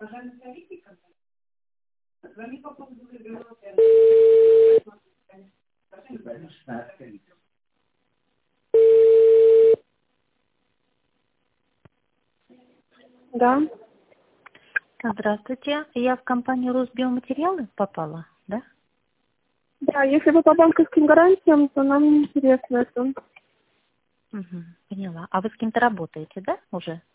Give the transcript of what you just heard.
Да. Здравствуйте. Я в компанию Росбиоматериалы попала, да? Да, если вы по банковским гарантиям, то нам не интересно это. Поняла. А вы с кем-то работаете, да, уже?